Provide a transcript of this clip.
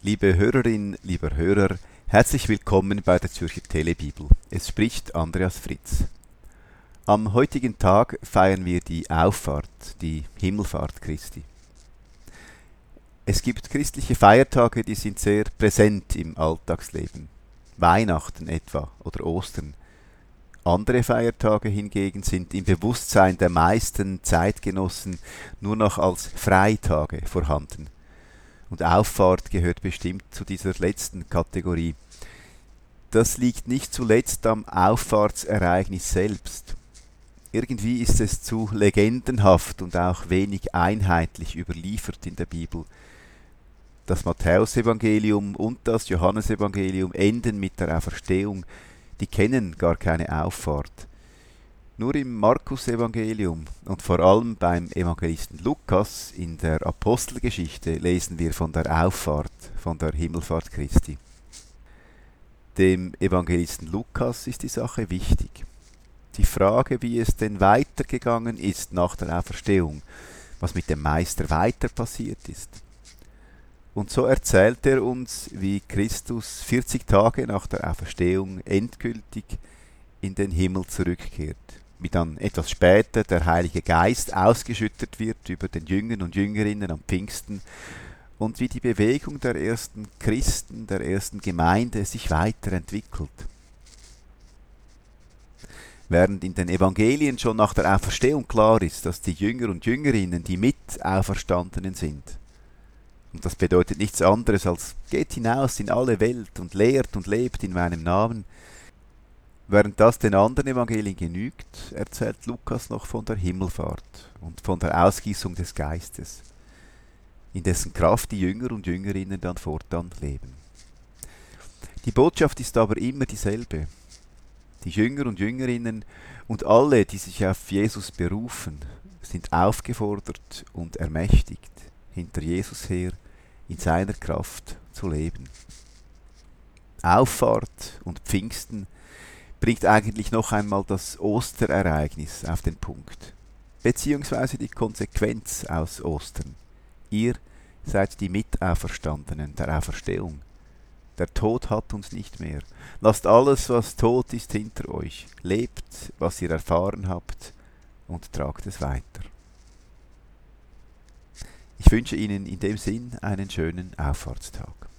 Liebe Hörerin, lieber Hörer, herzlich willkommen bei der Zürcher Telebibel. Es spricht Andreas Fritz. Am heutigen Tag feiern wir die Auffahrt, die Himmelfahrt Christi. Es gibt christliche Feiertage, die sind sehr präsent im Alltagsleben. Weihnachten etwa oder Ostern. Andere Feiertage hingegen sind im Bewusstsein der meisten Zeitgenossen nur noch als Freitage vorhanden. Und Auffahrt gehört bestimmt zu dieser letzten Kategorie. Das liegt nicht zuletzt am Auffahrtsereignis selbst. Irgendwie ist es zu legendenhaft und auch wenig einheitlich überliefert in der Bibel. Das Matthäusevangelium und das Johannesevangelium enden mit der Auferstehung. Die kennen gar keine Auffahrt. Nur im Markus-Evangelium und vor allem beim Evangelisten Lukas in der Apostelgeschichte lesen wir von der Auffahrt, von der Himmelfahrt Christi. Dem Evangelisten Lukas ist die Sache wichtig. Die Frage, wie es denn weitergegangen ist nach der Auferstehung, was mit dem Meister weiter passiert ist. Und so erzählt er uns, wie Christus 40 Tage nach der Auferstehung endgültig in den Himmel zurückkehrt. Wie dann etwas später der Heilige Geist ausgeschüttet wird über den Jüngern und Jüngerinnen am Pfingsten und wie die Bewegung der ersten Christen, der ersten Gemeinde sich weiterentwickelt. Während in den Evangelien schon nach der Auferstehung klar ist, dass die Jünger und Jüngerinnen die Mitauferstandenen sind. Und das bedeutet nichts anderes als geht hinaus in alle Welt und lehrt und lebt in meinem Namen. Während das den anderen Evangelien genügt, erzählt Lukas noch von der Himmelfahrt und von der Ausgießung des Geistes, in dessen Kraft die Jünger und Jüngerinnen dann fortan leben. Die Botschaft ist aber immer dieselbe. Die Jünger und Jüngerinnen und alle, die sich auf Jesus berufen, sind aufgefordert und ermächtigt, hinter Jesus her in seiner Kraft zu leben. Auffahrt und Pfingsten bringt eigentlich noch einmal das Osterereignis auf den Punkt, beziehungsweise die Konsequenz aus Ostern. Ihr seid die Mitauferstandenen der Auferstehung. Der Tod hat uns nicht mehr. Lasst alles, was tot ist, hinter euch. Lebt, was ihr erfahren habt, und tragt es weiter. Ich wünsche Ihnen in dem Sinn einen schönen Auffahrtstag.